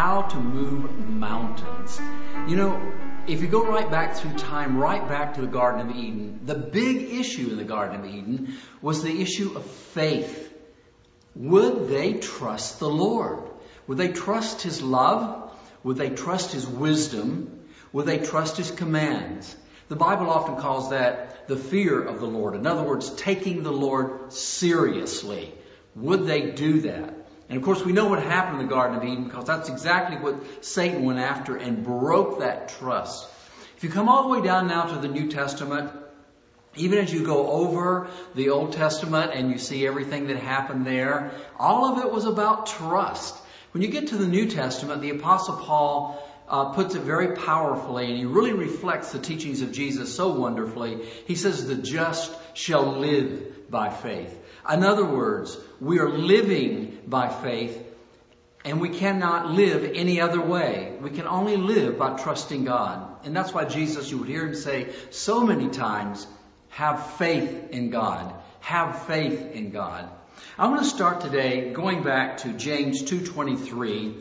how to move mountains. You know, if you go right back through time, right back to the Garden of Eden, the big issue in the Garden of Eden was the issue of faith. Would they trust the Lord? Would they trust His love? Would they trust His wisdom? Would they trust His commands? The Bible often calls that the fear of the Lord. In other words, taking the Lord seriously. Would they do that? And of course, we know what happened in the Garden of Eden, because that's exactly what Satan went after and broke that trust. If you come all the way down now to the New Testament, even as you go over the Old Testament and you see everything that happened there, all of it was about trust. When you get to the New Testament, the Apostle Paul puts it very powerfully, and he really reflects the teachings of Jesus so wonderfully. He says, the just shall live by faith. In other words, we are living by faith, and we cannot live any other way. We can only live by trusting God. And that's why Jesus, you would hear Him say so many times, have faith in God. Have faith in God. I want to start today going back to James 2:23.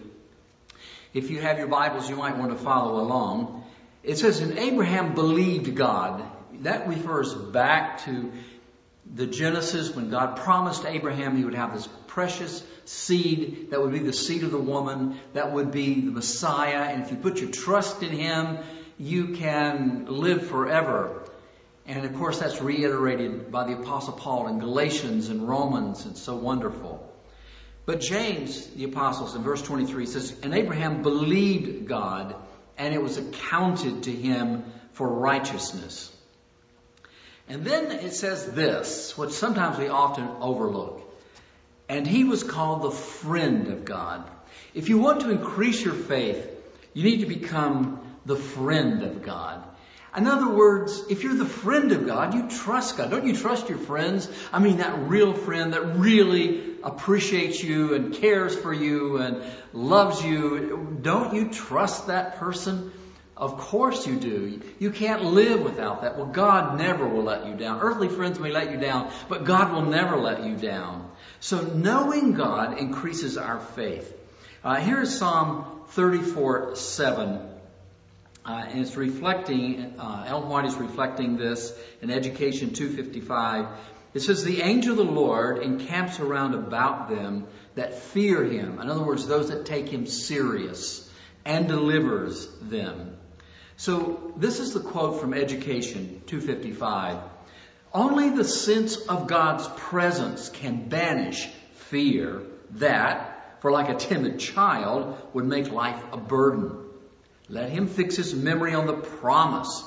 If you have your Bibles, you might want to follow along. It says, and Abraham believed God. That refers back to the Genesis, when God promised Abraham He would have this precious seed that would be the seed of the woman, that would be the Messiah. And if you put your trust in Him, you can live forever. And of course, that's reiterated by the Apostle Paul in Galatians and Romans. It's so wonderful. But James, the Apostle, in verse 23 says, and Abraham believed God, and it was accounted to him for righteousness. And then it says this, which sometimes we often overlook. And he was called the friend of God. If you want to increase your faith, you need to become the friend of God. In other words, if you're the friend of God, you trust God. Don't you trust your friends? I mean, that real friend that really appreciates you and cares for you and loves you. Don't you trust that person? Of course you do. You can't live without that. Well, God never will let you down. Earthly friends may let you down, but God will never let you down. So knowing God increases our faith. Here is Psalm 34:7. And it's reflecting, Ellen White is reflecting this in Education 2:55. It says, the angel of the Lord encamps around about them that fear Him. In other words, those that take Him serious, and delivers them. So this is the quote from Education 2:55. Only the sense of God's presence can banish fear that, for like a timid child, would make life a burden. Let him fix his memory on the promise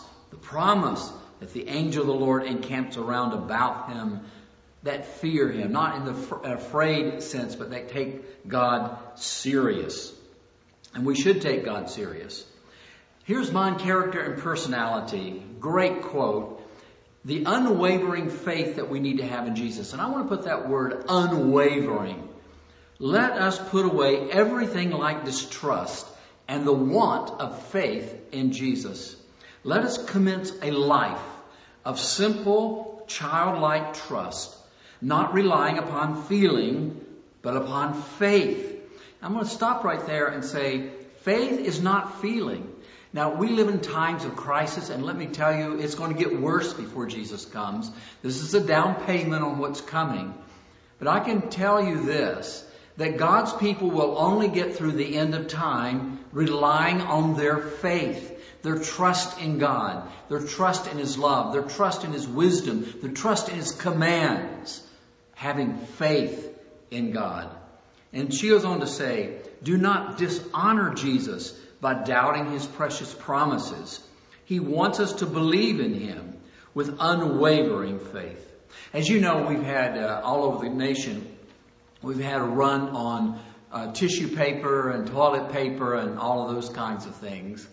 that the angel of the Lord encamps around about him that fear Him, not in the afraid sense, but that take God serious. And we should take God serious. Here's mine character and personality. Great quote. The unwavering faith that we need to have in Jesus. And I want to put that word unwavering. Let us put away everything like distrust and the want of faith in Jesus. Let us commence a life of simple, childlike trust, not relying upon feeling, but upon faith. I'm going to stop right there and say, faith is not feeling. Now, we live in times of crisis, and let me tell you, it's going to get worse before Jesus comes. This is a down payment on what's coming. But I can tell you this, that God's people will only get through the end of time relying on their faith, their trust in God, their trust in His love, their trust in His wisdom, their trust in His commands, having faith in God. And she goes on to say, do not dishonor Jesus by doubting His precious promises. He wants us to believe in Him with unwavering faith. As you know, we've had all over the nation, we've had a run on tissue paper and toilet paper and all of those kinds of things.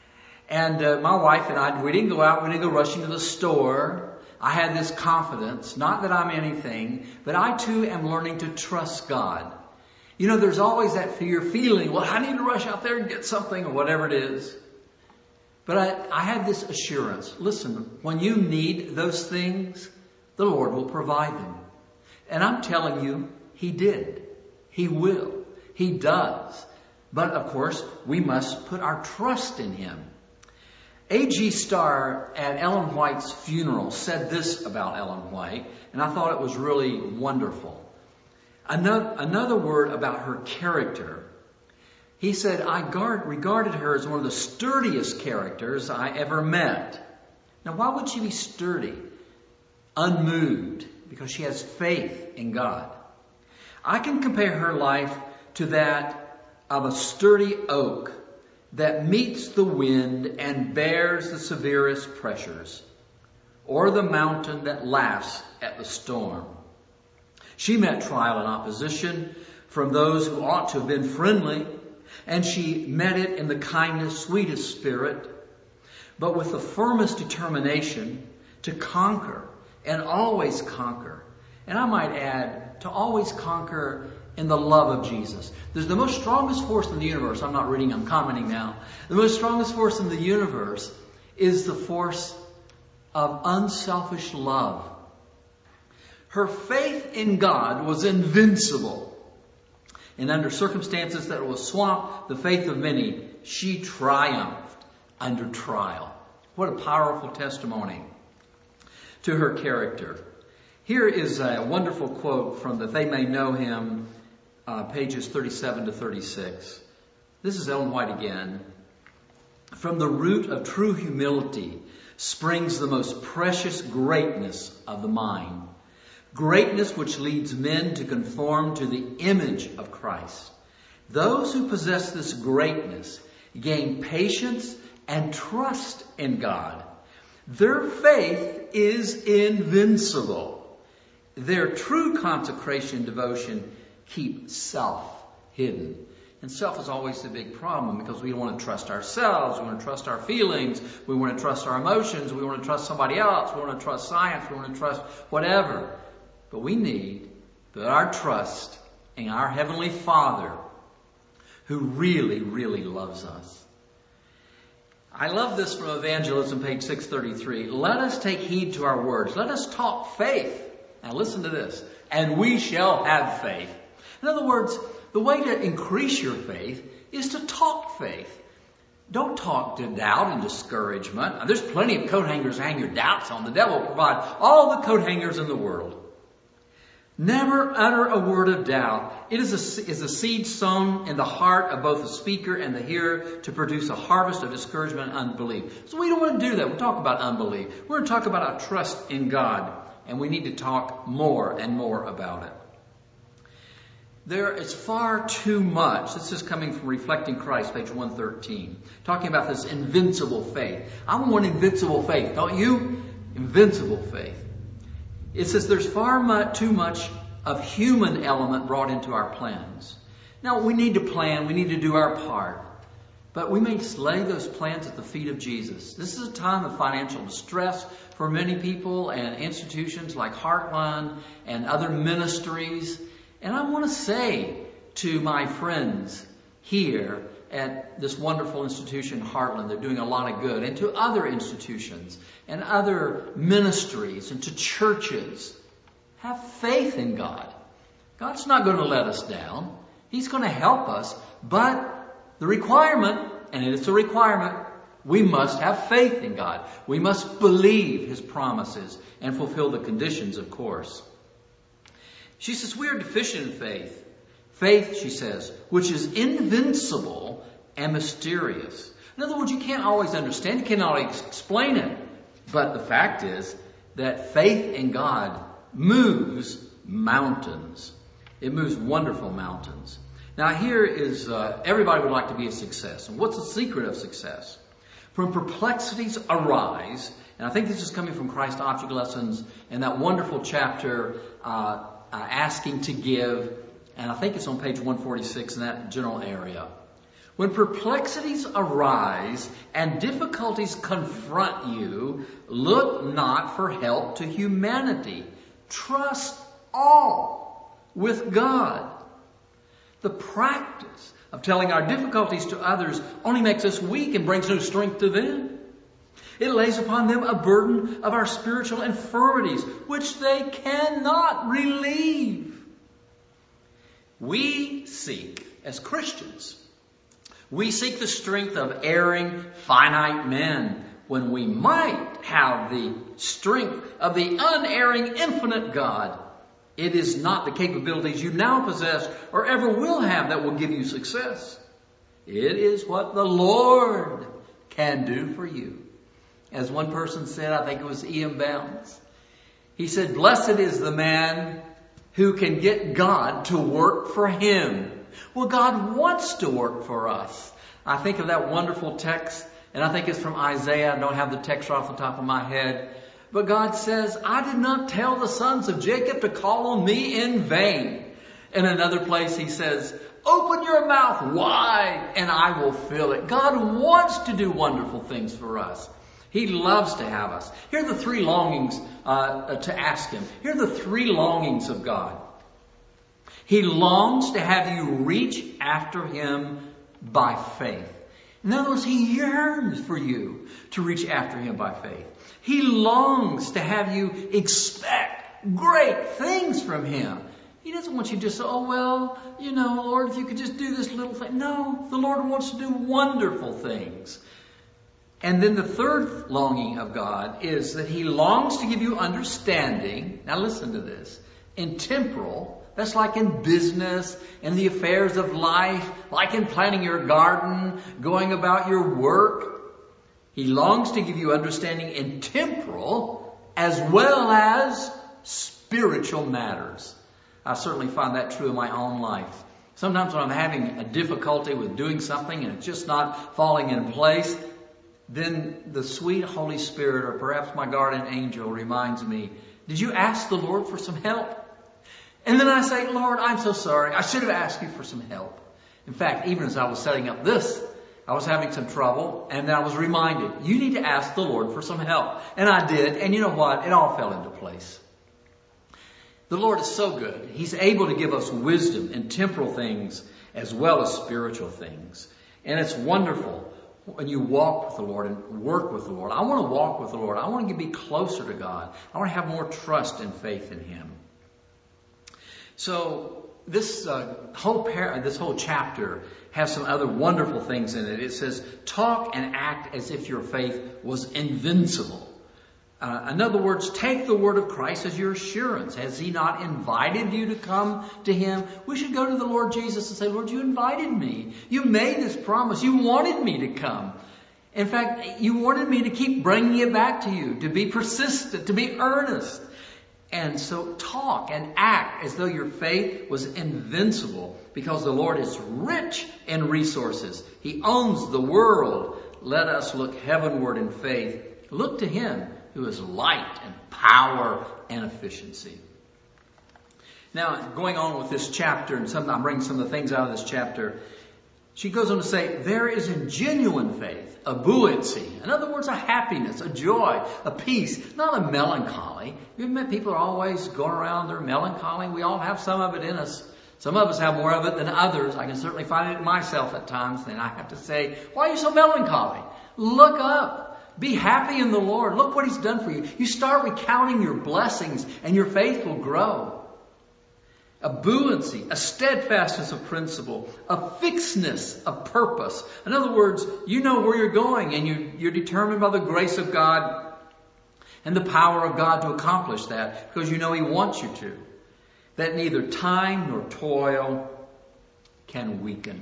And my wife and I, we didn't go out, we didn't go rushing to the store. I had this confidence, not that I'm anything, but I too am learning to trust God. You know, there's always that feeling, well, I need to rush out there and get something or whatever it is. But I had this assurance. Listen, when you need those things, the Lord will provide them. And I'm telling you, He did. He will. He does. But, of course, we must put our trust in Him. A.G. Starr at Ellen White's funeral said this about Ellen White, and I thought it was really wonderful. Another word about her character. He said, I regarded her as one of the sturdiest characters I ever met. Now, why would she be sturdy? Unmoved, because she has faith in God. I can compare her life to that of a sturdy oak that meets the wind and bears the severest pressures, or the mountain that laughs at the storm. She met trial and opposition from those who ought to have been friendly, and she met it in the kindest, sweetest spirit, but with the firmest determination to conquer and always conquer. And I might add, to always conquer in the love of Jesus. There's the most strongest force in the universe. I'm not reading, I'm commenting now. The most strongest force in the universe is the force of unselfish love. Her faith in God was invincible. And under circumstances that will swamp the faith of many, she triumphed under trial. What a powerful testimony to her character. Here is a wonderful quote from That They May Know Him, pages 37 to 36. This is Ellen White again. From the root of true humility springs the most precious greatness of the mind. Greatness which leads men to conform to the image of Christ. Those who possess this greatness gain patience and trust in God. Their faith is invincible. Their true consecration and devotion keep self hidden. And self is always the big problem because we don't want to trust ourselves. We want to trust our feelings. We want to trust our emotions. We want to trust somebody else. We want to trust science. We want to trust whatever. But we need that our trust in our Heavenly Father who really, really loves us. I love this from Evangelism, page 633. Let us take heed to our words. Let us talk faith. Now listen to this. And we shall have faith. In other words, the way to increase your faith is to talk faith. Don't talk to doubt and discouragement. Now, there's plenty of coat hangers to hang your doubts on. The devil will provide all the coat hangers in the world. Never utter a word of doubt. It is a seed sown in the heart of both the speaker and the hearer to produce a harvest of discouragement and unbelief. So we don't want to do that. We'll talk about unbelief. We're going to talk about our trust in God. And we need to talk more and more about it. There is far too much. This is coming from Reflecting Christ, page 113. Talking about this invincible faith. I want invincible faith, don't you? Invincible faith. It says there's far too much of human element brought into our plans. Now, we need to plan. We need to do our part. But we may lay those plans at the feet of Jesus. This is a time of financial distress for many people and institutions like Heartland and other ministries. And I want to say to my friends here at this wonderful institution, Heartland, they're doing a lot of good, and to other institutions and other ministries and to churches, have faith in God. God's not going to let us down. He's going to help us, but the requirement, and it's a requirement, we must have faith in God. We must believe His promises and fulfill the conditions, of course. She says, we are deficient in faith. Faith, she says, which is invincible and mysterious. In other words, you can't always understand, you can't always explain it. But the fact is that faith in God moves mountains. It moves wonderful mountains. Now here is, everybody would like to be a success. And what's the secret of success? From perplexities arise, and I think this is coming from Christ Object Lessons and that wonderful chapter, Asking to Give, and I think it's on page 146 in that general area. When perplexities arise and difficulties confront you, look not for help to humanity. Trust all with God. The practice of telling our difficulties to others only makes us weak and brings no strength to them. It lays upon them a burden of our spiritual infirmities, which they cannot relieve. We seek, as Christians, We seek the strength of erring, finite men when we might have the strength of the unerring, infinite God. It is not the capabilities you now possess or ever will have that will give you success. It is what the Lord can do for you. As one person said, I think it was E.M. Bounds, he said, blessed is the man who can get God to work for him. Well, God wants to work for us. I think of that wonderful text, and I think it's from Isaiah. I don't have the text off the top of my head. But God says, I did not tell the sons of Jacob to call on me in vain. In another place he says, open your mouth wide and I will fill it. God wants to do wonderful things for us. He loves to have us. Here are the three longings to ask Him. Here are the three longings of God. He longs to have you reach after Him by faith. In other words, He yearns for you to reach after Him by faith. He longs to have you expect great things from Him. He doesn't want you to just say, oh, well, Lord, if you could just do this little thing. No, the Lord wants to do wonderful things. And then the third longing of God is that He longs to give you understanding. Now listen to this. In temporal, that's like in business, in the affairs of life, like in planting your garden, going about your work. He longs to give you understanding in temporal as well as spiritual matters. I certainly find that true in my own life. Sometimes when I'm having a difficulty with doing something and it's just not falling in place, then the sweet Holy Spirit, or perhaps my guardian angel, reminds me, did you ask the Lord for some help? And then I say, Lord, I'm so sorry. I should have asked you for some help. In fact, even as I was setting up this, I was having some trouble, and then I was reminded, you need to ask the Lord for some help. And I did, and you know what? It all fell into place. The Lord is so good. He's able to give us wisdom in temporal things as well as spiritual things. And it's wonderful when you walk with the Lord and work with the Lord. I want to walk with the Lord. I want to be closer to God. I want to have more trust and faith in Him. So this whole chapter has some other wonderful things in it. It says, talk and act as if your faith was invincible. In other words, take the word of Christ as your assurance. Has He not invited you to come to Him? We should go to the Lord Jesus and say, Lord, you invited me. You made this promise. You wanted me to come. In fact, you wanted me to keep bringing it back to you, to be persistent, to be earnest. And so talk and act as though your faith was invincible, because the Lord is rich in resources. He owns the world. Let us look heavenward in faith. Look to Him who is light and power and efficiency. Now, going on with this chapter, and I'm bringing some of the things out of this chapter, she goes on to say, there is in genuine faith a buoyancy. In other words, a happiness, a joy, a peace, not a melancholy. You've met people who are always going around, they're melancholy. We all have some of it in us. Some of us have more of it than others. I can certainly find it in myself at times. And I have to say, why are you so melancholy? Look up. Be happy in the Lord. Look what He's done for you. You start recounting your blessings and your faith will grow. A buoyancy, a steadfastness of principle, a fixedness of purpose. In other words, you know where you're going and you're determined by the grace of God and the power of God to accomplish that because you know He wants you to. That neither time nor toil can weaken.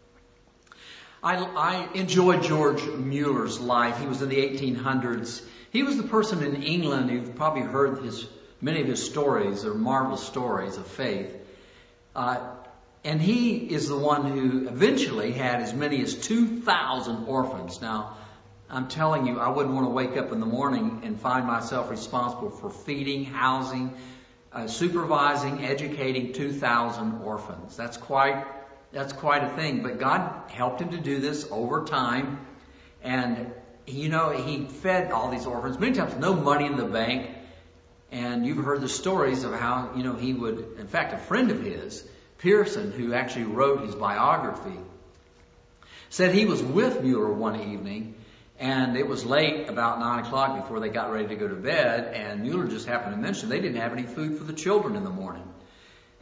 I enjoyed George Mueller's life. He was in the 1800s. He was the person in England, you've probably heard many of his stories. They're marvelous stories of faith. And he is the one who eventually had as many as 2,000 orphans. Now, I'm telling you, I wouldn't want to wake up in the morning and find myself responsible for feeding, housing, supervising, educating 2,000 orphans. That's quite a thing. But God helped him to do this over time. And, he fed all these orphans. Many times, no money in the bank. And you've heard the stories of how, he would, in fact, a friend of his, Pearson, who actually wrote his biography, said he was with Mueller one evening, and it was late, about 9 o'clock before they got ready to go to bed, and Mueller just happened to mention they didn't have any food for the children in the morning.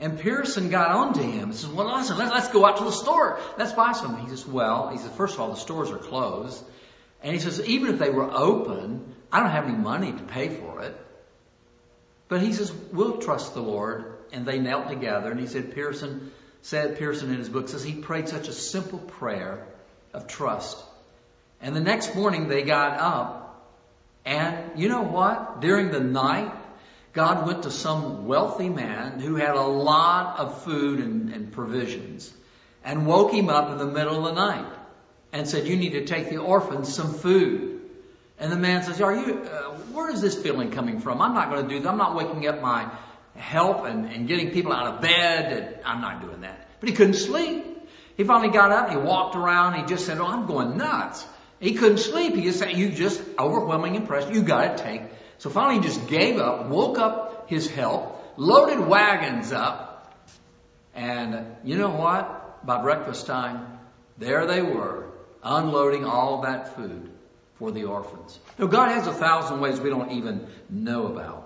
And Pearson got on to him and says, well, listen, let's go out to the store. Let's buy some. He says, first of all, the stores are closed. And he says, even if they were open, I don't have any money to pay for it. But he says, we'll trust the Lord. And they knelt together. And he said, Pearson in his book says he prayed such a simple prayer of trust. And the next morning they got up. And you know what? During the night, God went to some wealthy man who had a lot of food and provisions and woke him up in the middle of the night and said, you need to take the orphans some food. And the man says, where is this feeling coming from? I'm not going to do that. I'm not waking up my help and getting people out of bed. I'm not doing that. But he couldn't sleep. He finally got up and he walked around and he just said, I'm going nuts. He couldn't sleep. He just said, you just overwhelming impression. You got to take. So finally he just gave up, woke up his help, loaded wagons up, and you know what? By breakfast time, there they were, unloading all that food for the orphans. Now, God has 1,000 ways we don't even know about.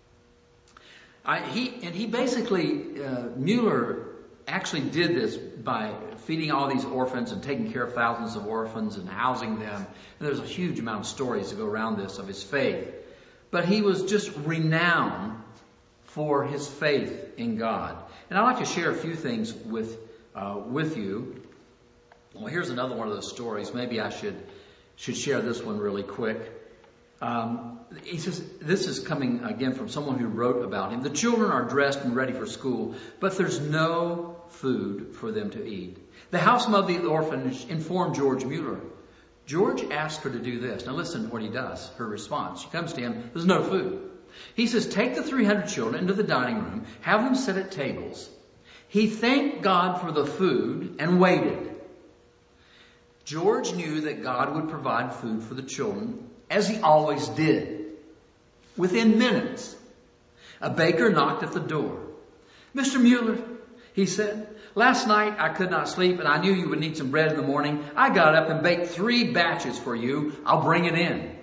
Mueller actually did this by feeding all these orphans and taking care of thousands of orphans and housing them. And there's a huge amount of stories that go around this of his faith. But he was just renowned for his faith in God. And I'd like to share a few things with you. Well, here's another one of those stories. Maybe I should share this one really quick. He says, this is coming again from someone who wrote about him. The children are dressed and ready for school, but there's no food for them to eat. The house mother of the orphanage informed George Mueller. George asked her to do this. Now listen to what he does. Her response. She comes to him. There's no food. He says, take the 300 children into the dining room. Have them sit at tables. He thanked God for the food and waited. George knew that God would provide food for the children, as he always did. Within minutes, a baker knocked at the door. Mr. Mueller, he said, last night I could not sleep and I knew you would need some bread in the morning. I got up and baked 3 batches for you. I'll bring it in.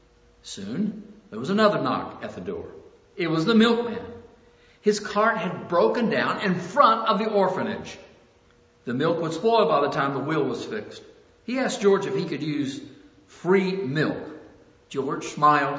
Soon, there was another knock at the door. It was the milkman. His cart had broken down in front of the orphanage. The milk would spoil by the time the wheel was fixed. He asked George if he could use free milk. George smiled.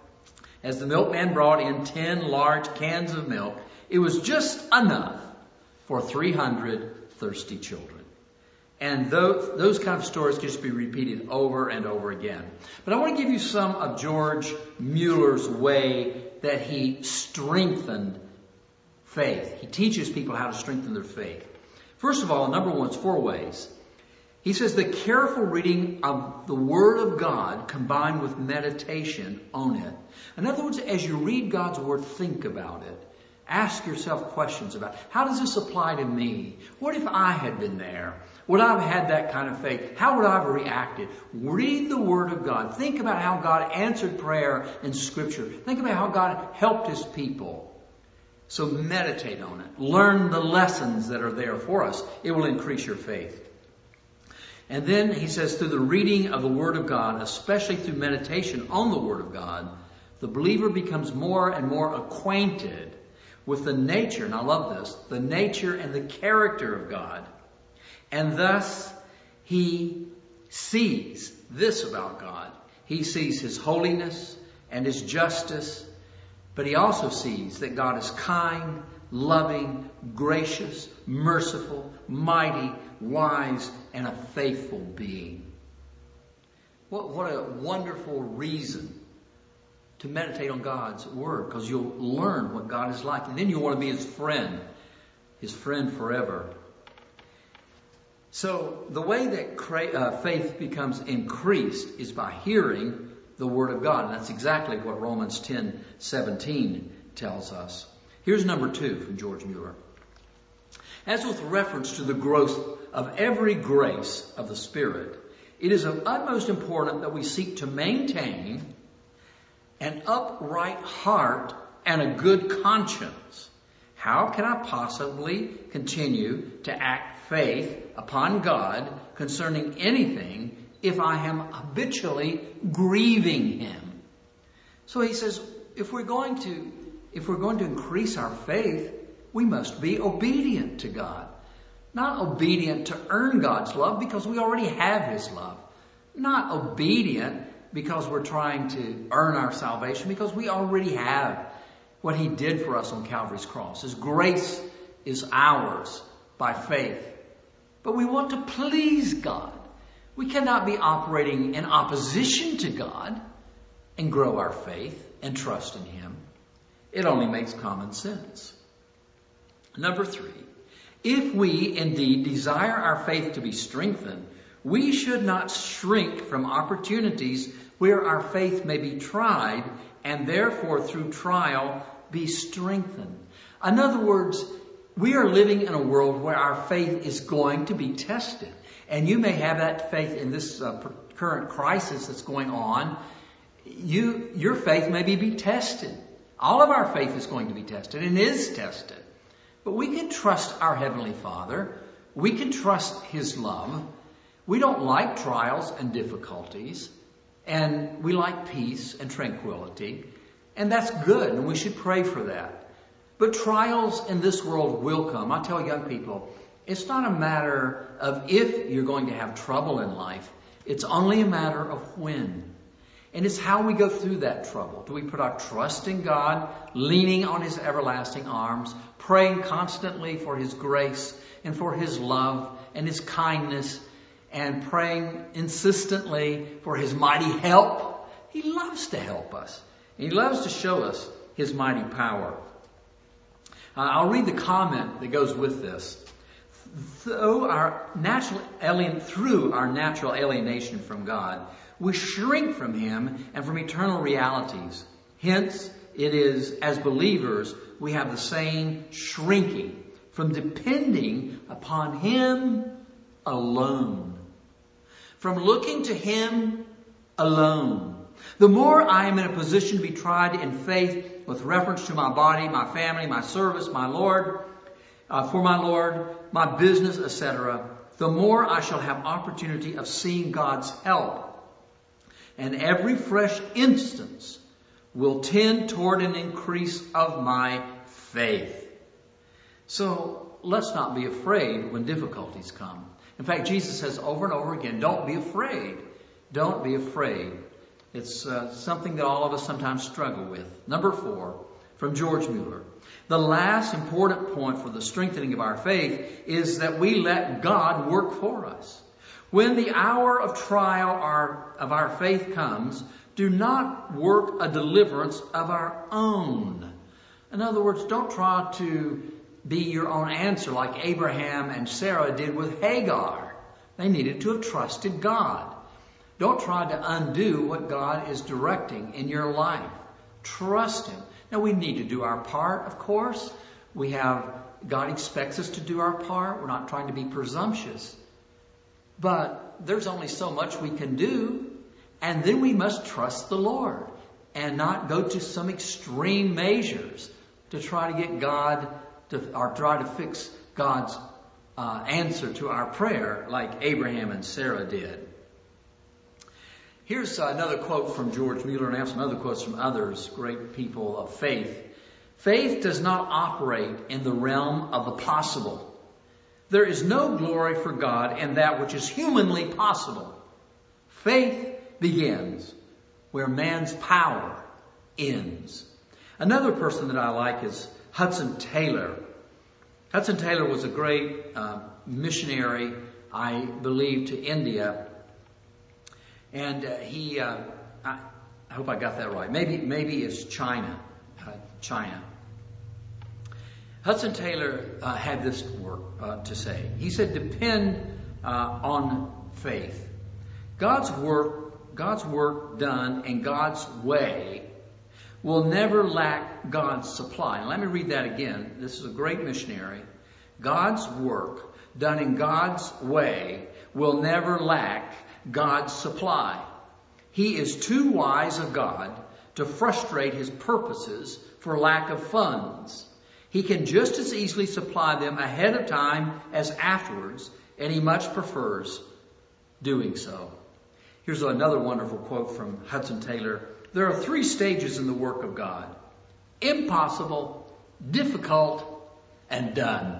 As the milkman brought in 10 large cans of milk, it was just enough for 300 thirsty children. And those kind of stories can just be repeated over and over again. But I want to give you some of George Mueller's way that he strengthened faith. He teaches people how to strengthen their faith. First of all, number one is 4 ways. He says the careful reading of the Word of God combined with meditation on it. In other words, as you read God's Word, think about it. Ask yourself questions about, how does this apply to me? What if I had been there? Would I have had that kind of faith? How would I have reacted? Read the Word of God. Think about how God answered prayer in Scripture. Think about how God helped His people. So meditate on it. Learn the lessons that are there for us. It will increase your faith. And then he says, through the reading of the Word of God, especially through meditation on the Word of God, the believer becomes more and more acquainted with the nature, and I love this, the nature and the character of God. And thus, he sees this about God. He sees His holiness and His justice, but he also sees that God is kind, loving, gracious, merciful, mighty, wise, and a faithful being. What a wonderful reason to meditate on God's Word, because you'll learn what God is like, and then you'll want to be His friend forever. So the way that faith becomes increased is by hearing the Word of God, and that's exactly what Romans 10:17 tells us. Here's number 2 from George Mueller. As with reference to the growth of every grace of the Spirit, it is of utmost importance that we seek to maintain an upright heart and a good conscience. How can I possibly continue to act faith upon God concerning anything if I am habitually grieving Him? So he says, if we're going to increase our faith, we must be obedient to God. Not obedient to earn God's love because we already have His love. Not obedient because we're trying to earn our salvation, because we already have what He did for us on Calvary's cross. His grace is ours by faith. But we want to please God. We cannot be operating in opposition to God and grow our faith and trust in Him. It only makes common sense. Number 3, if we indeed desire our faith to be strengthened, we should not shrink from opportunities where our faith may be tried and therefore through trial be strengthened. In other words, we are living in a world where our faith is going to be tested. And you may have that faith in this current crisis that's going on. Your faith may be tested. All of our faith is going to be tested and is tested. But we can trust our Heavenly Father. We can trust His love. We don't like trials and difficulties. And we like peace and tranquility. And that's good, and we should pray for that. But trials in this world will come. I tell young people, it's not a matter of if you're going to have trouble in life. It's only a matter of when. And it's how we go through that trouble. Do we put our trust in God, leaning on His everlasting arms, praying constantly for His grace and for His love and His kindness, and praying insistently for His mighty help? He loves to help us. He loves to show us His mighty power. I'll read the comment that goes with this. Through our natural alienation from God, we shrink from Him and from eternal realities. Hence, it is, as believers, we have the same shrinking from depending upon Him alone. From looking to Him alone. The more I am in a position to be tried in faith with reference to my body, my family, my service, my Lord, for my Lord, my business, etc., the more I shall have opportunity of seeing God's help. And every fresh instance will tend toward an increase of my faith. So let's not be afraid when difficulties come. In fact, Jesus says over and over again, don't be afraid. Don't be afraid. It's something that all of us sometimes struggle with. Number 4, from George Mueller. The last important point for the strengthening of our faith is that we let God work for us. When the hour of trial of our faith comes, do not work a deliverance of our own. In other words, don't try to be your own answer like Abraham and Sarah did with Hagar. They needed to have trusted God. Don't try to undo what God is directing in your life. Trust Him. Now, we need to do our part, of course. God expects us to do our part. We're not trying to be presumptuous. But there's only so much we can do. And then we must trust the Lord and not go to some extreme measures to try to get God or try to fix God's answer to our prayer like Abraham and Sarah did. Here's another quote from George Mueller, and I have some other quotes from others, great people of faith. Faith does not operate in the realm of the possible. There is no glory for God in that which is humanly possible. Faith begins where man's power ends. Another person that I like is Hudson Taylor. Hudson Taylor was a great missionary, I believe, to India. And he, I hope I got that right. Maybe it's China. Hudson Taylor had this to say. He said, depend on faith. God's work done in God's way will never lack God's supply. And let me read that again. This is a great missionary. God's work done in God's way will never lack God's supply. He is too wise a God to frustrate His purposes for lack of funds. He can just as easily supply them ahead of time as afterwards, and He much prefers doing so. Here's another wonderful quote from Hudson Taylor. There are 3 stages in the work of God: impossible, difficult, and done.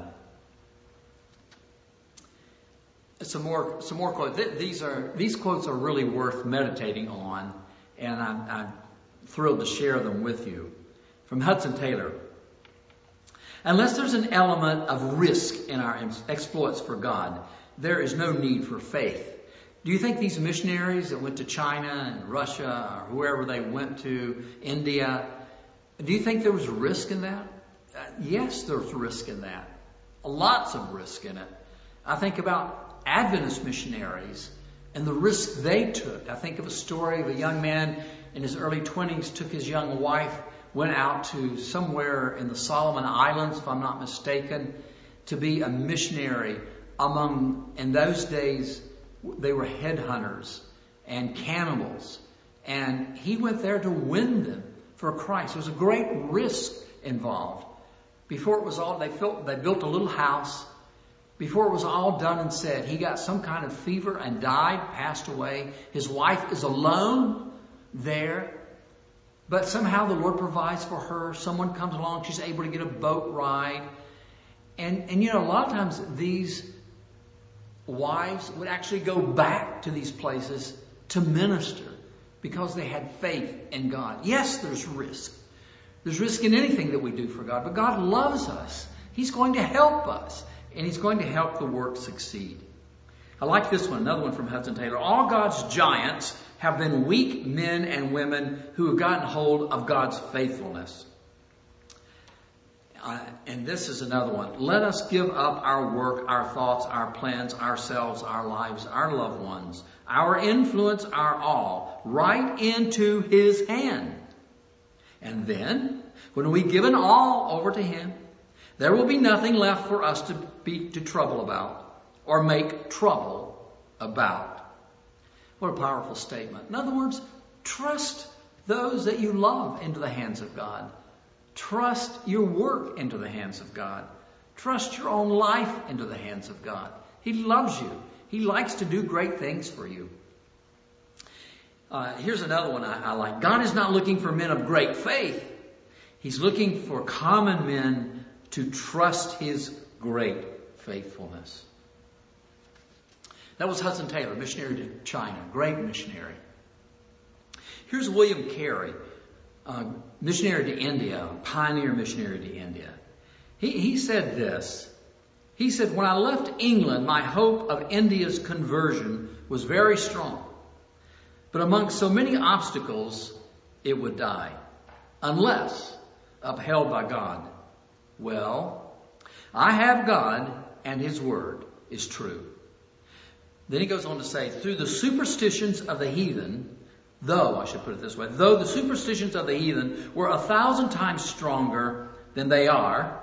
Some more quotes. These quotes are really worth meditating on, and I'm thrilled to share them with you. From Hudson Taylor. Unless there's an element of risk in our exploits for God, there is no need for faith. Do you think these missionaries that went to China and Russia or wherever they went to, India, do you think there was risk in that? Yes, there's risk in that. Lots of risk in it. I think about Adventist missionaries and the risk they took. I think of a story of a young man in his early 20s, took his young wife, went out to somewhere in the Solomon Islands, if I'm not mistaken, to be a missionary among, in those days, they were headhunters and cannibals. And he went there to win them for Christ. There was a great risk involved. Before it was all, they built a little house. Before it was all done and said, he got some kind of fever and died, passed away. His wife is alone there. But somehow the Lord provides for her. Someone comes along. She's able to get a boat ride. And you know, a lot of times these wives would actually go back to these places to minister because they had faith in God. Yes, there's risk. There's risk in anything that we do for God. But God loves us. He's going to help us. And He's going to help the work succeed. I like this one, another one from Hudson Taylor. All God's giants have been weak men and women who have gotten hold of God's faithfulness. And this is another one. Let us give up our work, our thoughts, our plans, ourselves, our lives, our loved ones, our influence, our all, right into His hand. And then, when we give it all over to Him, there will be nothing left for us to trouble about or make trouble about. What a powerful statement. In other words, trust those that you love into the hands of God. Trust your work into the hands of God. Trust your own life into the hands of God. He loves you. He likes to do great things for you. Here's another one I like. God is not looking for men of great faith. He's looking for common men to trust His great faithfulness. That was Hudson Taylor, missionary to China, great missionary. Here's William Carey, missionary to India, pioneer missionary to India. He said this. He said, when I left England, my hope of India's conversion was very strong. But among so many obstacles, it would die, unless upheld by God. Well, I have God, and His word is true. Then he goes on to say, through the superstitions of the heathen, though the superstitions of the heathen were 1,000 times stronger than they are,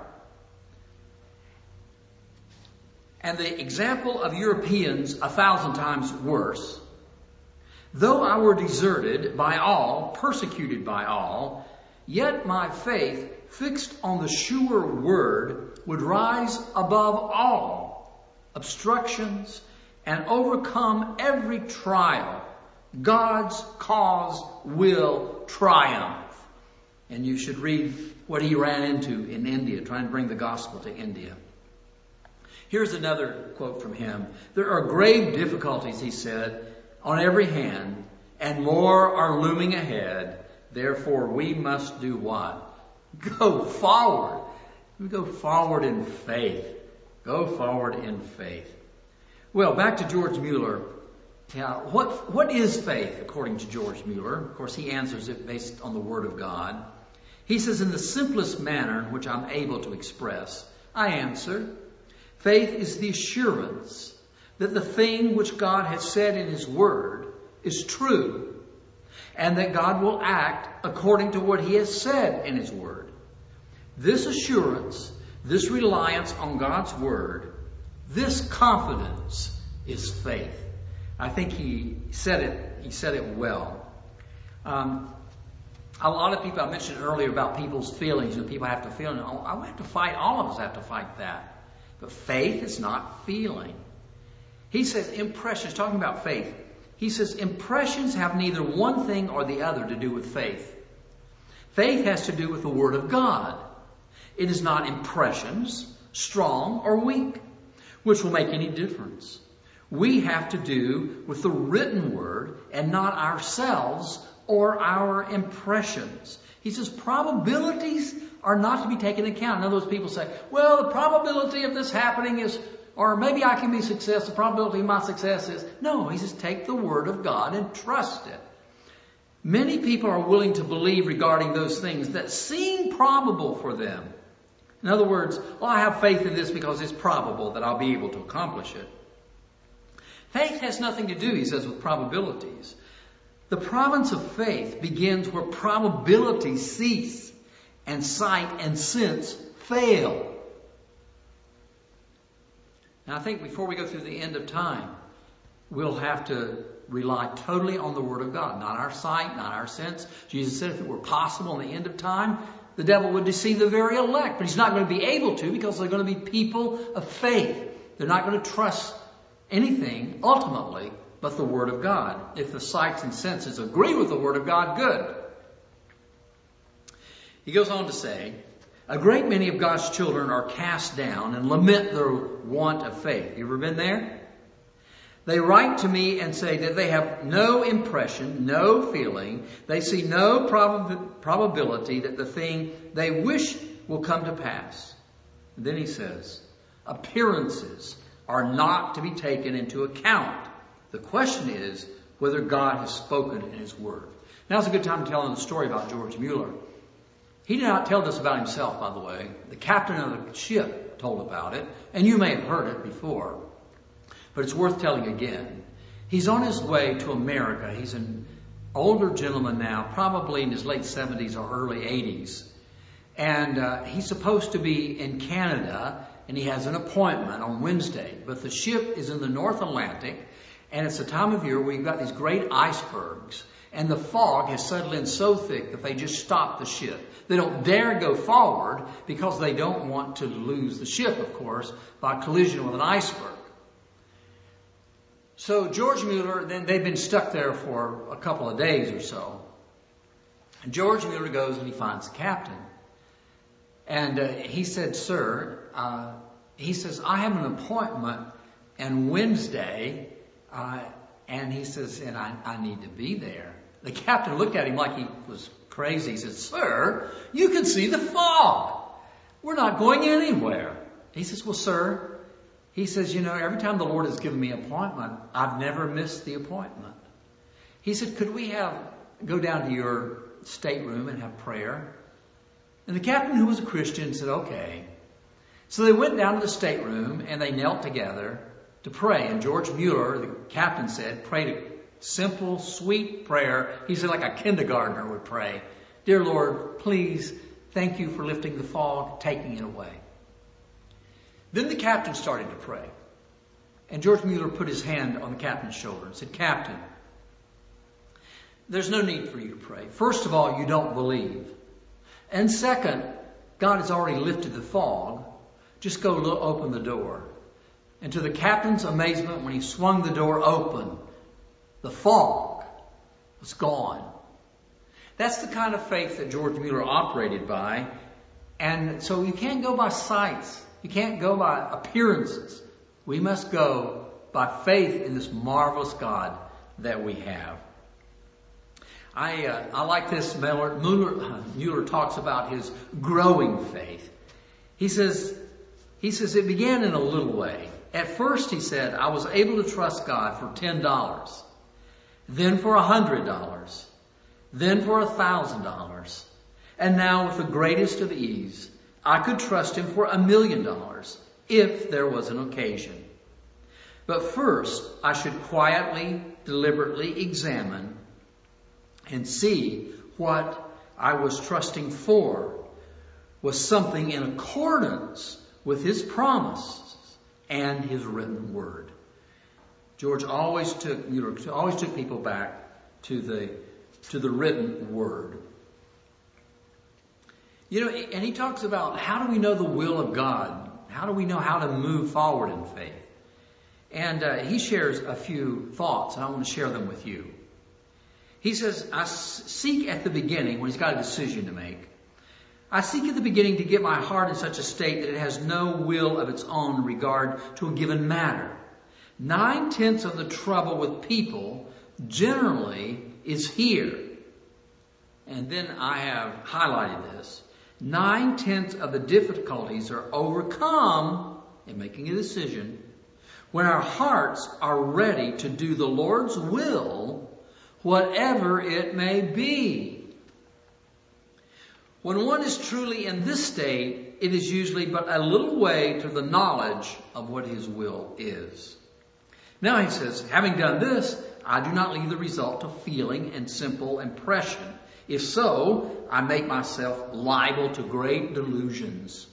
and the example of Europeans 1,000 times worse, though I were deserted by all, persecuted by all, yet my faith, fixed on the sure word, would rise above all obstructions and overcome every trial. God's cause will triumph. And you should read what he ran into in India, trying to bring the gospel to India. Here's another quote from him. There are grave difficulties, he said, on every hand, and more are looming ahead. Therefore, we must do what? Go forward. We go forward in faith. Go forward in faith. Well, back to George Mueller. What is faith, according to George Mueller? Of course, he answers it based on the Word of God. He says, in the simplest manner in which I'm able to express, I answer, faith is the assurance that the thing which God has said in His Word is true, and that God will act according to what He has said in His Word. This assurance, this reliance on God's Word, this confidence is faith. I think he said it well. A lot of people, I mentioned earlier about people's feelings, and people have to feel, I have to fight, all of us have to fight that. But faith is not feeling. He says impressions, talking about faith, he says impressions have neither one thing or the other to do with faith. Faith has to do with the Word of God. It is not impressions, strong or weak, which will make any difference. We have to do with the written word and not ourselves or our impressions. He says probabilities are not to be taken into account. In other words, people say, well, the probability of this happening is, or maybe I can be successful, the probability of my success is. No, he says take the word of God and trust it. Many people are willing to believe regarding those things that seem probable for them. In other words, well, I have faith in this because it's probable that I'll be able to accomplish it. Faith has nothing to do, he says, with probabilities. The province of faith begins where probabilities cease and sight and sense fail. Now I think before we go through the end of time, we'll have to rely totally on the Word of God, not our sight, not our sense. Jesus said if it were possible in the end of time, the devil would deceive the very elect, but he's not going to be able to because they're going to be people of faith. They're not going to trust anything ultimately but the Word of God. If the sights and senses agree with the Word of God, good. He goes on to say, a great many of God's children are cast down and lament their want of faith. You ever been there? They write to me and say that they have no impression, no feeling. They see no probability that the thing they wish will come to pass. And then he says, appearances are not to be taken into account. The question is whether God has spoken in His Word. Now's a good time to tell the story about George Mueller. He did not tell this about himself, by the way. The captain of the ship told about it, and you may have heard it before. But it's worth telling again. He's on his way to America. He's an older gentleman now, probably in his late 70s or early 80s. And he's supposed to be in Canada, and he has an appointment on Wednesday. But the ship is in the North Atlantic, and it's a time of year where you've got these great icebergs. And the fog has settled in so thick that they just stop the ship. They don't dare go forward because they don't want to lose the ship, of course, by collision with an iceberg. So George Mueller, then they've been stuck there for a couple of days or so. And George Mueller goes and he finds the captain. And he said, sir, he says, I have an appointment on Wednesday, and he says, and I need to be there. The captain looked at him like he was crazy. He said, sir, you can see the fog. We're not going anywhere. He says, well, sir, he says, every time the Lord has given me an appointment, I've never missed the appointment. He said, could we go down to your stateroom and have prayer? And the captain, who was a Christian, said, okay. So they went down to the stateroom and they knelt together to pray. And George Mueller, the captain said, prayed a simple, sweet prayer. He said like a kindergartner would pray. Dear Lord, please, thank you for lifting the fog, taking it away. Then the captain started to pray. And George Mueller put his hand on the captain's shoulder and said, Captain, there's no need for you to pray. First of all, you don't believe. And second, God has already lifted the fog. Just go open the door. And to the captain's amazement, when he swung the door open, the fog was gone. That's the kind of faith that George Mueller operated by. And so you can't go by sights. You can't go by appearances. We must go by faith in this marvelous God that we have. I like this. Mueller talks about his growing faith. He says it began in a little way. At first, he said, I was able to trust God for $10, then for $100, then for $1,000. And now with the greatest of ease, I could trust Him for $1 million if there was an occasion. But first, I should quietly, deliberately examine and see what I was trusting for was something in accordance with His promises and His written word. Mueller always took people back to the written word. And he talks about how do we know the will of God? How do we know how to move forward in faith? And he shares a few thoughts, and I want to share them with you. He says, I seek at the beginning, when he's got a decision to make, I seek at the beginning to get my heart in such a state that it has no will of its own in regard to a given matter. 9/10 of the trouble with people generally is here. And then I have highlighted this. 9/10 of the difficulties are overcome in making a decision when our hearts are ready to do the Lord's will, whatever it may be. When one is truly in this state, it is usually but a little way to the knowledge of what His will is. Now he says, having done this, I do not leave the result to feeling and simple impression. If so, I make myself liable to great delusions.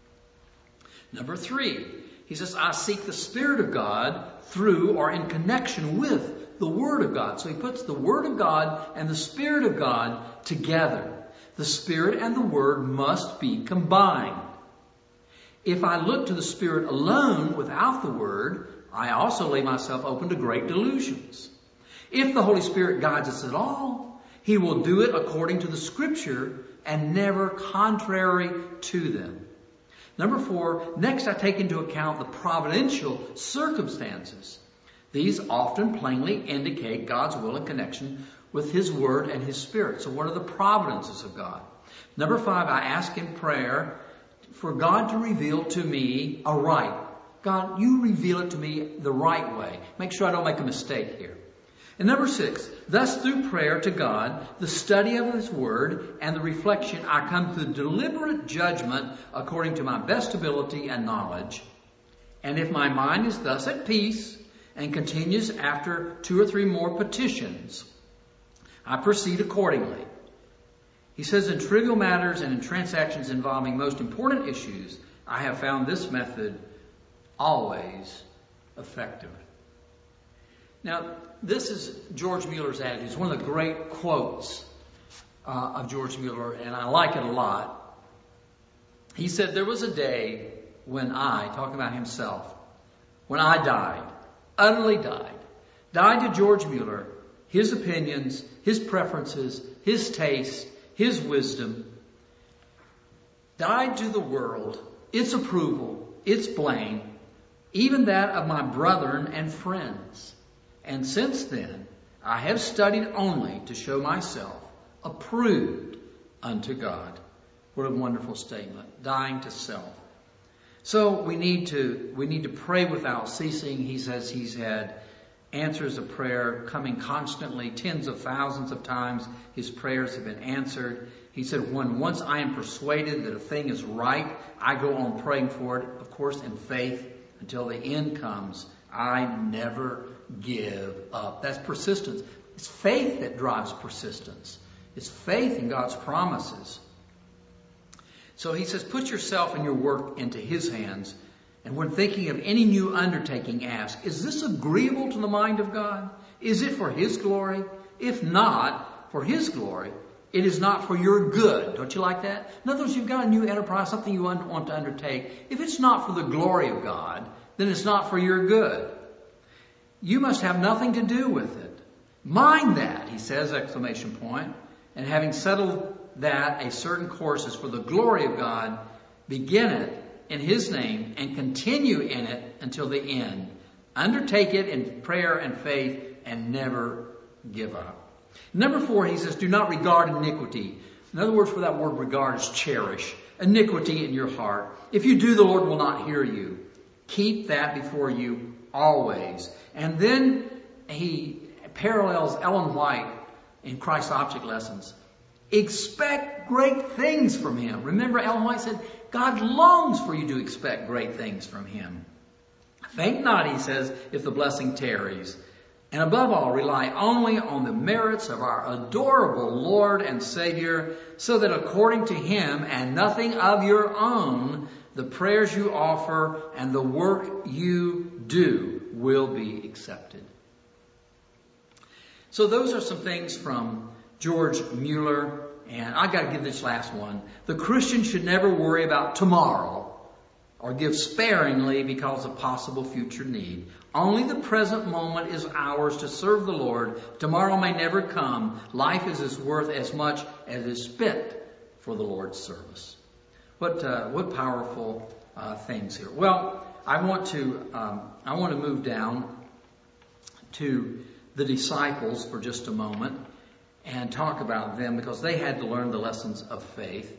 Number 3, he says, I seek the Spirit of God through or in connection with the Word of God. So he puts the Word of God and the Spirit of God together. The Spirit and the Word must be combined. If I look to the Spirit alone without the Word, I also lay myself open to great delusions. If the Holy Spirit guides us at all, He will do it according to the Scripture and never contrary to them. Number 4, next I take into account the providential circumstances. These often plainly indicate God's will in connection with His Word and His Spirit. So what are the providences of God? Number 5, I ask in prayer for God to reveal to me aright. God, you reveal it to me the right way. Make sure I don't make a mistake here. And number 6, thus through prayer to God, the study of His Word, and the reflection, I come to deliberate judgment according to my best ability and knowledge. And if my mind is thus at peace and continues after 2 or 3 more petitions, I proceed accordingly. He says, in trivial matters and in transactions involving most important issues, I have found this method always effective. Now, this is George Mueller's attitude. It's one of the great quotes of George Mueller, and I like it a lot. He said, there was a day when I, talking about himself, when I died, utterly died to George Mueller, his opinions, his preferences, his taste, his wisdom, died to the world, its approval, its blame, even that of my brethren and friends. And since then, I have studied only to show myself approved unto God. What a wonderful statement. Dying to self. So we need to pray without ceasing. He says he's had answers of prayer coming constantly, tens of thousands of times. His prayers have been answered. He said, once I am persuaded that a thing is right, I go on praying for it, of course, in faith until the end comes. I never give up. That's persistence. It's faith that drives persistence. It's faith in God's promises. So he says, put yourself and your work into His hands. And when thinking of any new undertaking, ask, is this agreeable to the mind of God? Is it for His glory? If not for His glory, it is not for your good. Don't you like that? In other words, you've got a new enterprise, something you want to undertake. If it's not for the glory of God, then it's not for your good. You must have nothing to do with it. Mind that, he says, exclamation point. And having settled that a certain course is for the glory of God, begin it in His name and continue in it until the end. Undertake it in prayer and faith and never give up. Number 4, he says, do not regard iniquity. In other words, for that word regard is cherish. Iniquity in your heart. If you do, the Lord will not hear you. Keep that before you always. And then he parallels Ellen White in Christ's Object Lessons. Expect great things from Him. Remember, Ellen White said, God longs for you to expect great things from Him. Think not, he says, if the blessing tarries. And above all, rely only on the merits of our adorable Lord and Savior, so that according to Him and nothing of your own, the prayers you offer and the work you do will be accepted. So those are some things from George Mueller. And I got to give this last one. The Christian should never worry about tomorrow or give sparingly because of possible future need. Only the present moment is ours to serve the Lord. Tomorrow may never come. Life is worth as much as is spent for the Lord's service. What powerful things here. Well, I want to move down to the disciples for just a moment and talk about them, because they had to learn the lessons of faith.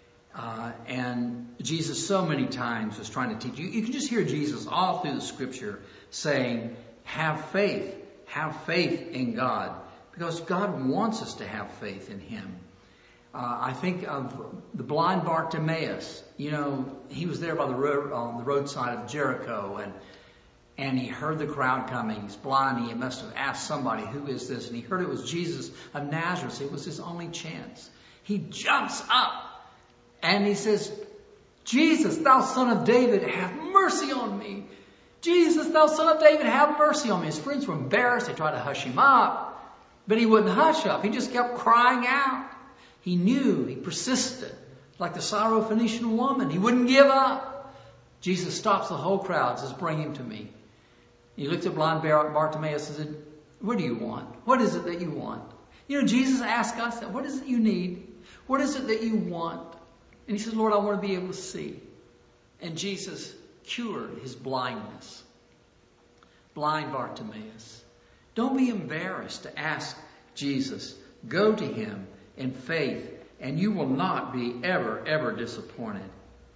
And Jesus so many times was trying to teach you. You can just hear Jesus all through the scripture saying, have faith in God, because God wants us to have faith in Him. I think of the blind Bartimaeus. You know, he was there by the road, on the roadside of Jericho, and he heard the crowd coming. He's blind. He must have asked somebody, who is this? And he heard it was Jesus of Nazareth. It was his only chance. He jumps up and he says, Jesus, thou son of David, have mercy on me. Jesus, thou son of David, have mercy on me. His friends were embarrassed. They tried to hush him up, but he wouldn't hush up. He just kept crying out. He knew, he persisted, like the Syrophoenician woman. He wouldn't give up. Jesus stops the whole crowd and says, bring him to me. He looked at blind Bartimaeus and said, what do you want? What is it that you want? You know, Jesus asked us that. What is it you need? What is it that you want? And he says, Lord, I want to be able to see. And Jesus cured his blindness. Blind Bartimaeus. Don't be embarrassed to ask Jesus. Go to Him in faith, and you will not be ever disappointed.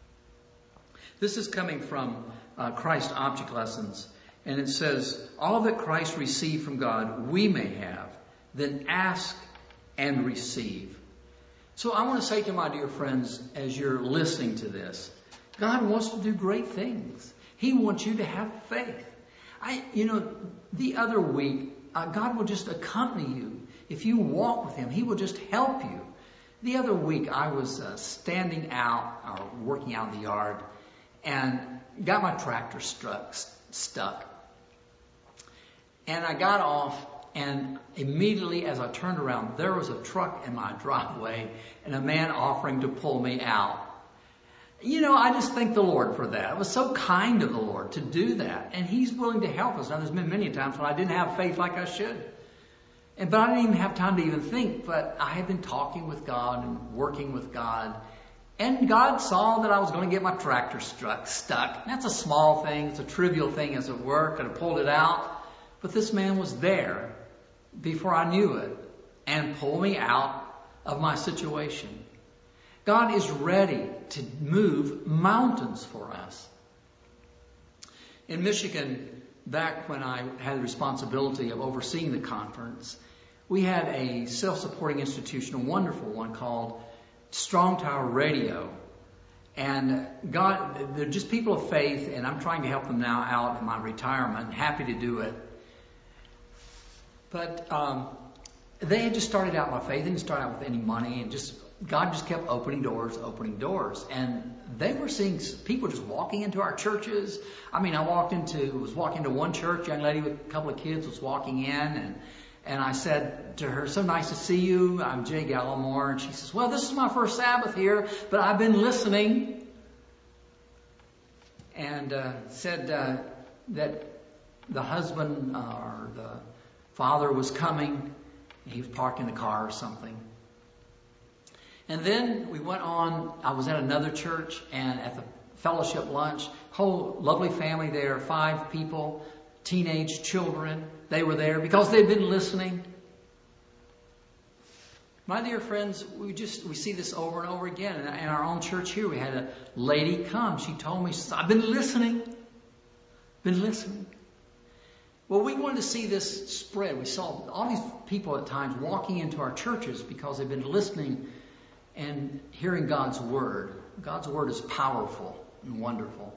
This is coming from Christ Object Lessons, and it says, all that Christ received from God we may have, then ask and receive. So I want to say to my dear friends, as you're listening to this, God wants to do great things. He wants you to have faith. The other week, God will just accompany you. If you walk with Him, He will just help you. The other week, I was standing out, or working out in the yard, and got my tractor stuck. And I got off, and immediately as I turned around, there was a truck in my driveway and a man offering to pull me out. You know, I just thank the Lord for that. It was so kind of the Lord to do that. And He's willing to help us. Now, there's been many times when I didn't have faith like I should. But I didn't even have time to even think. But I had been talking with God and working with God. And God saw that I was going to get my tractor stuck. That's a small thing. It's a trivial thing, as it were. Could have pulled it out. But this man was there before I knew it and pulled me out of my situation. God is ready to move mountains for us. In Michigan, back when I had the responsibility of overseeing the conference, we had a self-supporting institution, a wonderful one called Strong Tower Radio. And God, they're just people of faith, and I'm trying to help them now out in my retirement. Happy to do it. But they had just started out by faith. They didn't start out with any money, and God just kept opening doors. And they were seeing people just walking into our churches. I mean, I was walking into one church, young lady with a couple of kids was walking in, and I said to her, so nice to see you. I'm Jay Gallimore. And she says, well, this is my first Sabbath here, but I've been listening. And said that the husband or the father was coming. He was parking the car or something. And then we went on. I was at another church, and at the fellowship lunch, whole lovely family there, 5 people, teenage children. They were there because they'd been listening. My dear friends, we see this over and over again. In our own church here, we had a lady come. She told me, she said, I've been listening. Well, we wanted to see this spread. We saw all these people at times walking into our churches because they've been listening and hearing God's Word. God's Word is powerful and wonderful.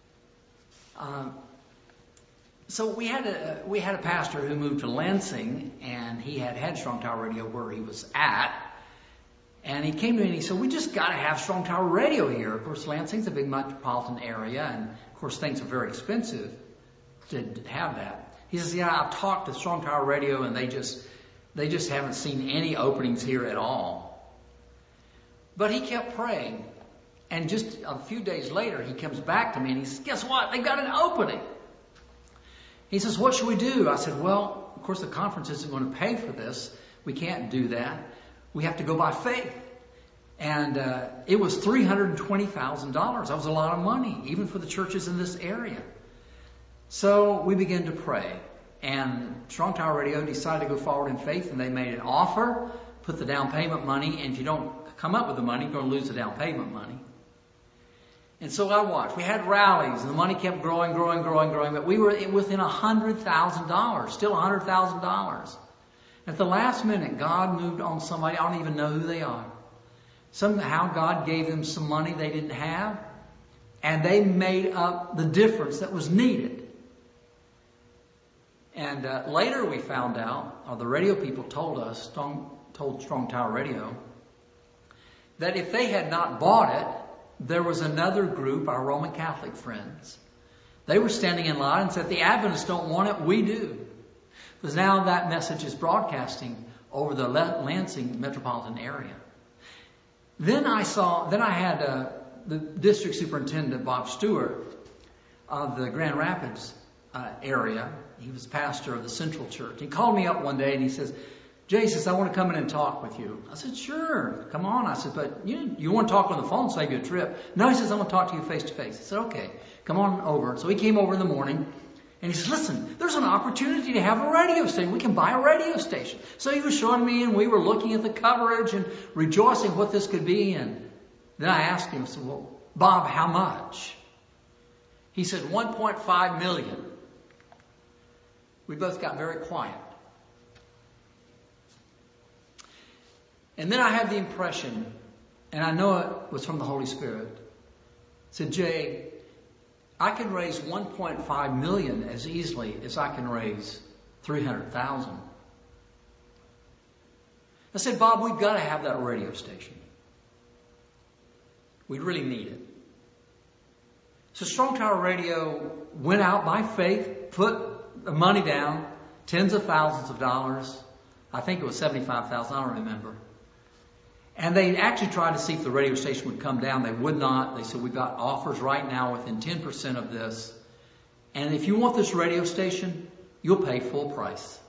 So we had a pastor who moved to Lansing, and he had Strong Tower Radio where he was at. And he came to me and he said, we just got to have Strong Tower Radio here. Of course, Lansing's a big metropolitan area, and of course things are very expensive to have that. He says, yeah, I've talked to Strong Tower Radio, and they just haven't seen any openings here at all. But he kept praying. And just a few days later, he comes back to me and he says, guess what? They've got an opening. He says, what should we do? I said, well, of course, the conference isn't going to pay for this. We can't do that. We have to go by faith. And it was $320,000. That was a lot of money, even for the churches in this area. So we began to pray. And Strong Tower Radio decided to go forward in faith, and they made an offer, put the down payment money, and if you don't come up with the money, you're going to lose the down payment money. And so I watched. We had rallies, and the money kept growing, but we were within $100,000, still $100,000. At the last minute, God moved on somebody. I don't even know who they are. Somehow God gave them some money they didn't have, and they made up the difference that was needed. And later we found out, or the radio people told us, told Strong Tower Radio, that if they had not bought it, there was another group, our Roman Catholic friends. They were standing in line and said, the Adventists don't want it, we do. Because now that message is broadcasting over the Lansing metropolitan area. Then I had the district superintendent, Bob Stewart, of the Grand Rapids area. He was pastor of the Central Church. He called me up one day and he says, Jason, I want to come in and talk with you. I said, sure, come on. I said, but you want to talk on the phone, save you a trip. No, he says, I want to talk to you face to face. I said, okay, come on over. So he came over in the morning and he said, listen, there's an opportunity to have a radio station. We can buy a radio station. So he was showing me, and we were looking at the coverage and rejoicing what this could be. And then I asked him, I said, well, Bob, how much? He said, $1.5 million. We both got very quiet. And then I had the impression, and I know it was from the Holy Spirit, said, Jay, I can raise $1.5 million as easily as I can raise $300,000. I said, Bob, we've got to have that radio station. We really need it. So Strong Tower Radio went out by faith, put the money down, tens of thousands of dollars. I think it was $75,000, I don't remember. And they actually tried to see if the radio station would come down. They would not. They said, we've got offers right now within 10% of this. And if you want this radio station, you'll pay full price.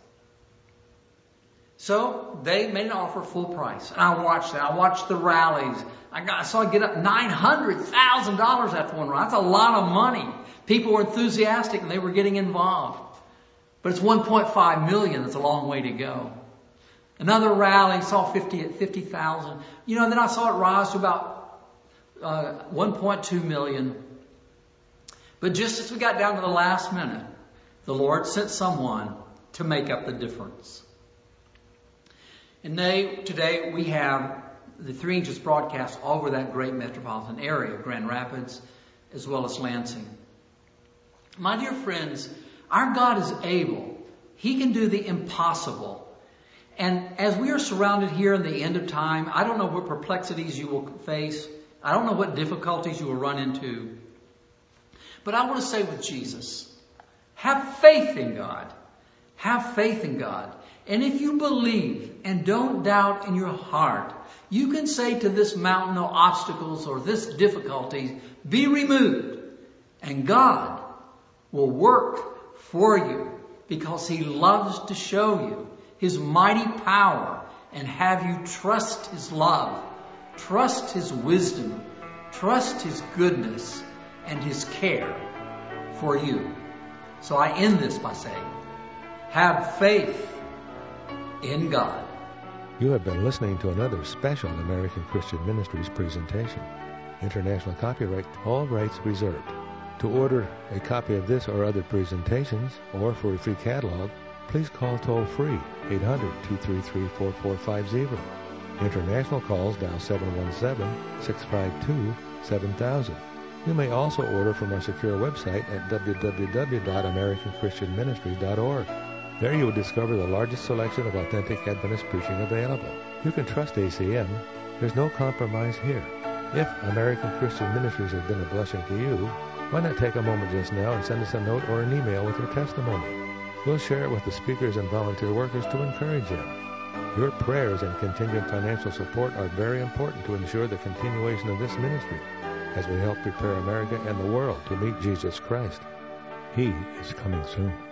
So they made an offer full price. And I watched that. I watched the rallies. I saw it get up $900,000 after one rally. That's a lot of money. People were enthusiastic and they were getting involved. But it's $1.5 million. That's a long way to go. Another rally saw 50,000. And then I saw it rise to about 1.2 million. But just as we got down to the last minute, the Lord sent someone to make up the difference. And today we have the 3 Angels broadcast all over that great metropolitan area, Grand Rapids, as well as Lansing. My dear friends, our God is able. He can do the impossible. And as we are surrounded here in the end of time, I don't know what perplexities you will face. I don't know what difficulties you will run into. But I want to say with Jesus, have faith in God. Have faith in God. And if you believe and don't doubt in your heart, you can say to this mountain of obstacles or this difficulty, be removed. And God will work for you because He loves to show you His mighty power and have you trust His love, trust His wisdom, trust His goodness and His care for you. So I end this by saying, have faith in God. You have been listening to another special American Christian Ministries presentation. International copyright, all rights reserved. To order a copy of this or other presentations, or for a free catalog, please call toll-free 800-233-4450. International calls dial 717-652-7000. You may also order from our secure website at www.americanchristianministries.org. There you will discover the largest selection of authentic Adventist preaching available. You can trust ACM. There's no compromise here. If American Christian Ministries has been a blessing to you, why not take a moment just now and send us a note or an email with your testimony? We'll share it with the speakers and volunteer workers to encourage them. Your prayers and contingent financial support are very important to ensure the continuation of this ministry as we help prepare America and the world to meet Jesus Christ. He is coming soon.